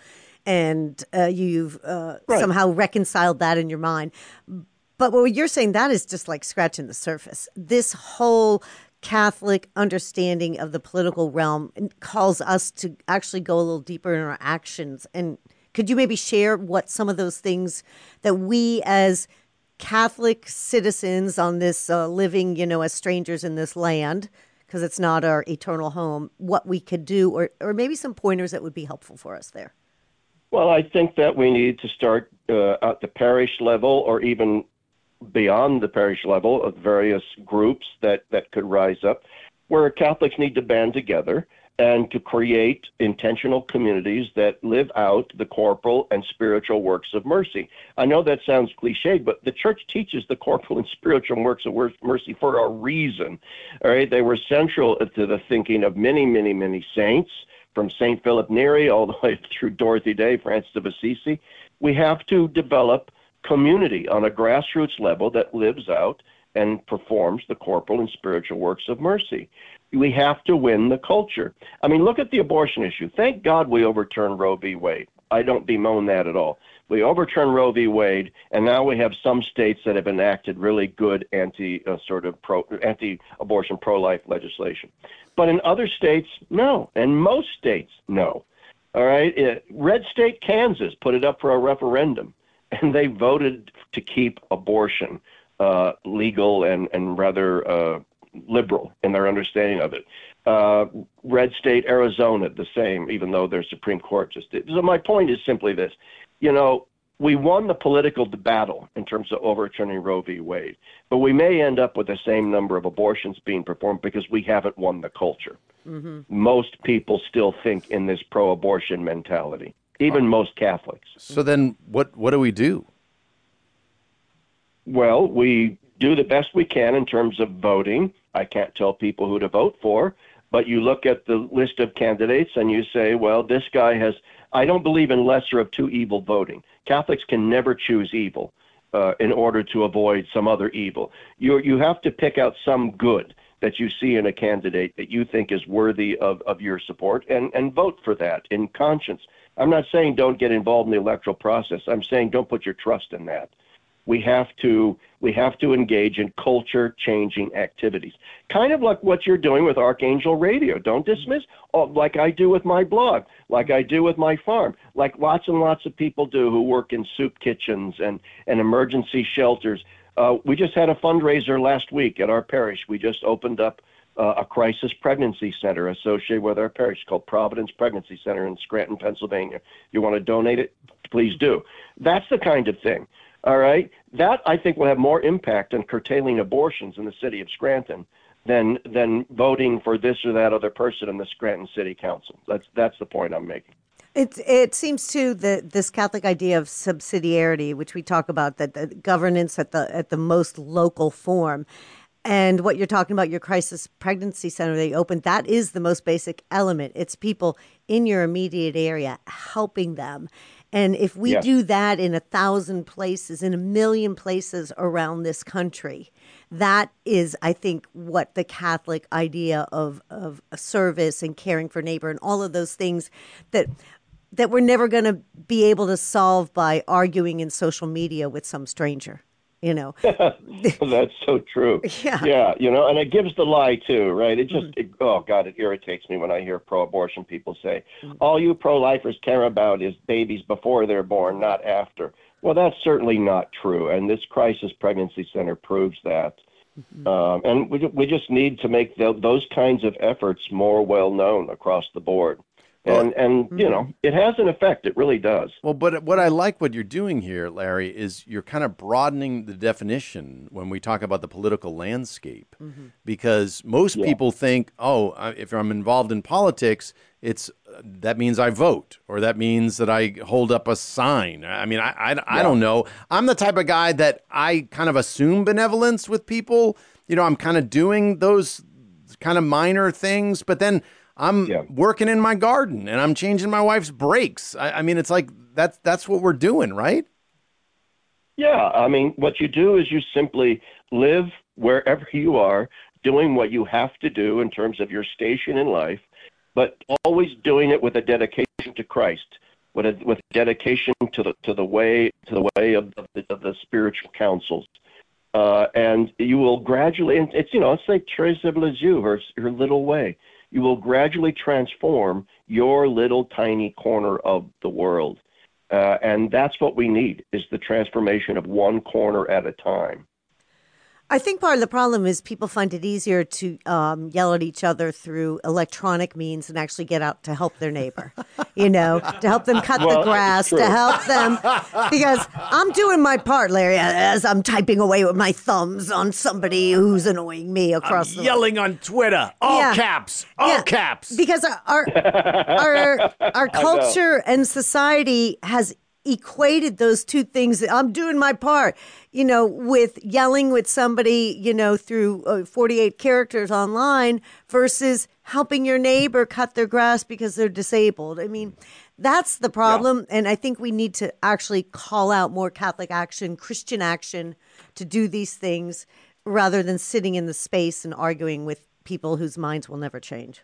and uh, you've uh, right. somehow reconciled that in your mind. But what you're saying, that is just like scratching the surface. This whole Catholic understanding of the political realm calls us to actually go a little deeper in our actions. And could you maybe share what some of those things that we as Catholic citizens on this uh, living, you know, as strangers in this land, because it's not our eternal home, what we could do, or, or maybe some pointers that would be helpful for us there? Well, I think that we need to start uh, at the parish level or even beyond the parish level of various groups that, that could rise up, where Catholics need to band together and to create intentional communities that live out the corporal and spiritual works of mercy. I know that sounds cliched, but the church teaches the corporal and spiritual works of mercy for a reason. All right, they were central to the thinking of many, many, many saints, from Saint Philip Neri all the way through Dorothy Day, Francis of Assisi. We have to develop community on a grassroots level that lives out and performs the corporal and spiritual works of mercy. We have to win the culture. I mean, look at the abortion issue. Thank God we overturned Roe v. Wade. I don't bemoan that at all. We overturned Roe v. Wade, and now we have some states that have enacted really good anti uh, sort of pro anti-abortion, pro-life legislation. But in other states, no, and most states, no. All right, it, red state Kansas put it up for a referendum, and they voted to keep abortion uh, legal and and rather uh, liberal in their understanding of it. Uh, red state Arizona, the same, even though their Supreme Court just did. So my point is simply this. You know, we won the political battle in terms of overturning Roe v. Wade, but we may end up with the same number of abortions being performed because we haven't won the culture. Mm-hmm. Most people still think in this pro-abortion mentality, even oh. most Catholics. So then what, what do we do? Well, we do the best we can in terms of voting. I can't tell people who to vote for, but you look at the list of candidates and you say, well, this guy has, I don't believe in lesser of two evil voting. Catholics can never choose evil uh, in order to avoid some other evil. You you have to pick out some good that you see in a candidate that you think is worthy of, of your support and, and vote for that in conscience. I'm not saying don't get involved in the electoral process. I'm saying don't put your trust in that. We have to we have to engage in culture-changing activities, kind of like what you're doing with Archangel Radio. Don't dismiss, oh, like I do with my blog, like I do with my farm, like lots and lots of people do who work in soup kitchens and, and emergency shelters. Uh, we just had a fundraiser last week at our parish. We just opened up uh, a crisis pregnancy center associated with our parish called Providence Pregnancy Center in Scranton, Pennsylvania. You want to donate it? Please do. That's the kind of thing. All right, that I think will have more impact on curtailing abortions in the city of Scranton than than voting for this or that other person in the Scranton City Council. That's that's the point I'm making. It it seems too that this Catholic idea of subsidiarity, which we talk about, that the governance at the at the most local form, and what you're talking about, your crisis pregnancy center they opened, that is the most basic element. It's people in your immediate area helping them. And if we Yeah. do that in a thousand places, in a million places around this country, that is, I think, what the Catholic idea of of service and caring for neighbor and all of those things that that we're never going to be able to solve by arguing in social media with some stranger, you know. That's so true. Yeah. Yeah, you know, and it gives the lie too, right? It just, it, oh God, it irritates me when I hear pro-abortion people say, all you pro-lifers care about is babies before they're born, not after. Well, that's certainly not true, and this crisis pregnancy center proves that. Mm-hmm. Um, and we, we just need to make the, those kinds of efforts more well-known across the board. And, and you know, it has an effect. It really does. Well, but what I like what you're doing here, Larry, is you're kind of broadening the definition when we talk about the political landscape. Mm-hmm. Because most yeah. people think, oh, if I'm involved in politics, it's that means I vote, or that means that I hold up a sign. I mean, I, I, I yeah. don't know. I'm the type of guy that I kind of assume benevolence with people. You know, I'm kind of doing those kind of minor things, but then I'm yeah. working in my garden and I'm changing my wife's brakes. I, I mean, it's like that's that's what we're doing, right? Yeah. I mean, what you do is you simply live wherever you are, doing what you have to do in terms of your station in life, but always doing it with a dedication to Christ, with a with dedication to the to the way to the way of the, of the spiritual counsels. Uh, and you will gradually, and it's you know, it's like Therese of Lisieux, her her little way. You will gradually transform your little tiny corner of the world. Uh, and that's what we need, is the transformation of one corner at a time. I think part of the problem is people find it easier to um, yell at each other through electronic means and actually get out to help their neighbor, you know, to help them cut well, the grass, to help them. Because I'm doing my part, Larry, as I'm typing away with my thumbs on somebody who's annoying me across I'm the yelling way. on Twitter, all yeah. caps, all yeah. caps. Because our, our, our culture and society has equated those two things. I'm doing my part, you know, with yelling with somebody, you know, through uh, forty-eight characters online versus helping your neighbor cut their grass because they're disabled. I mean, that's the problem. Yeah. And I think we need to actually call out more Catholic action, Christian action to do these things rather than sitting in the space and arguing with people whose minds will never change.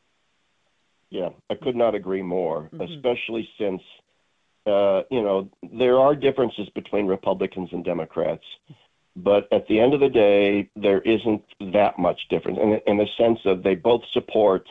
Yeah, I could not agree more, mm-hmm. especially since Uh, you know, there are differences between Republicans and Democrats, but at the end of the day, there isn't that much difference in, in the sense of they both support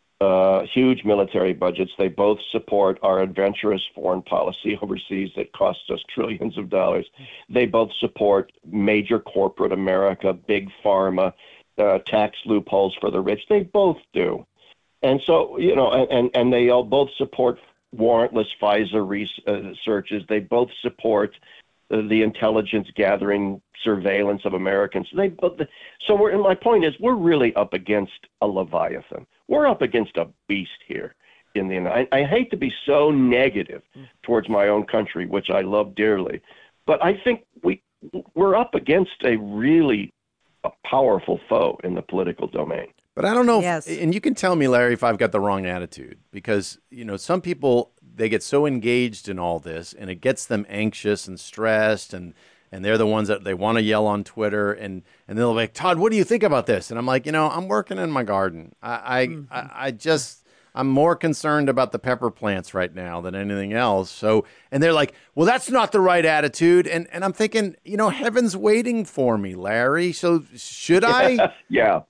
uh, huge military budgets. They both support our adventurous foreign policy overseas that costs us trillions of dollars. They both support major corporate America, big pharma, uh, tax loopholes for the rich. They both do. And so, you know, and, and they all both support warrantless FISA researches. They both support uh, the intelligence gathering surveillance of Americans. They both, so we're, and my point is, we're really up against a Leviathan. We're up against a beast here in the. I, I hate to be so negative towards my own country, which I love dearly, but I think we we're up against a really a powerful foe in the political domain. But I don't know, yes. if, and you can tell me, Larry, if I've got the wrong attitude, because, you know, some people, they get so engaged in all this and it gets them anxious and stressed, and, and they're the ones that they want to yell on Twitter, and, and they'll be like, Todd, what do you think about this? And I'm like, you know, I'm working in my garden. I, I, mm-hmm. I, I just, I'm more concerned about the pepper plants right now than anything else. So, and they're like, well, that's not the right attitude. And, and I'm thinking, you know, heaven's waiting for me, Larry. So should I? yeah.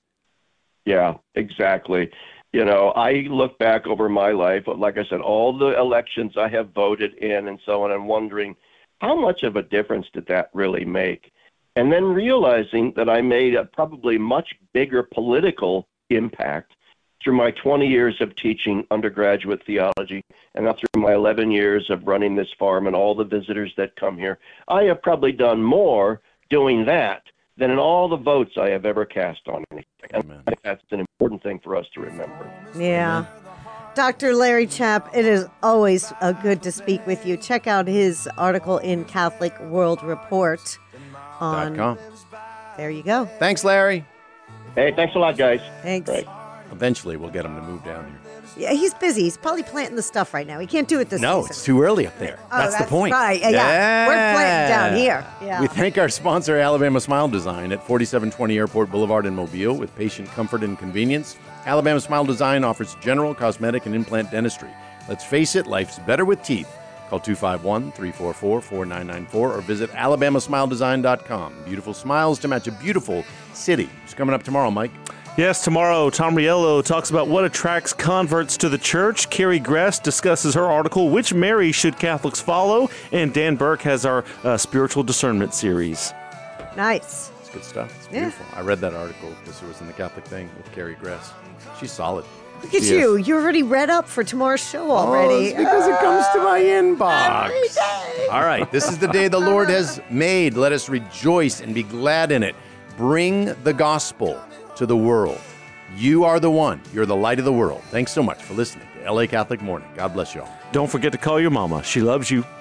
Yeah, exactly. You know, I look back over my life, like I said, all the elections I have voted in and so on, and wondering how much of a difference did that really make? And then realizing that I made a probably much bigger political impact through my twenty years of teaching undergraduate theology, and now through my eleven years of running this farm and all the visitors that come here. I have probably done more doing that than in all the votes I have ever cast on anything. And I think that's an important thing for us to remember. Yeah. Doctor Larry Chapp, it is always uh, good to speak with you. Check out his article in Catholic World Report. On .com. There you go. Thanks, Larry. Hey, thanks a lot, guys. Thanks. Great. Eventually, we'll get him to move down here. Yeah, he's busy. He's probably planting the stuff right now. He can't do it this No, season. it's too early up there. Oh, that's, that's the point. right. Yeah, yeah. We're planting down here. Yeah. We thank our sponsor, Alabama Smile Design, at forty-seven twenty Airport Boulevard in Mobile. With patient comfort and convenience, Alabama Smile Design offers general, cosmetic, and implant dentistry. Let's face it, life's better with teeth. Call two five one, three four four, four nine nine four or visit alabama smile design dot com. Beautiful smiles to match a beautiful city. It's coming up tomorrow, Mike. Yes, tomorrow, Tom Riello talks about what attracts converts to the church. Carrie Gress discusses her article, Which Mary Should Catholics Follow? And Dan Burke has our uh, Spiritual Discernment series. Nice. It's good stuff. It's Yeah. beautiful. I read that article because it was in the Catholic Thing with Carrie Gress. She's solid. Look at She you. is. You're already read up for tomorrow's show already. Oh, it's because it comes to my inbox. Every day. All right, this is the day the Lord has made. Let us rejoice and be glad in it. Bring the gospel to the world. You are the one. You're the light of the world. Thanks so much for listening to L A Catholic Morning. God bless you all. Don't forget to call your mama. She loves you.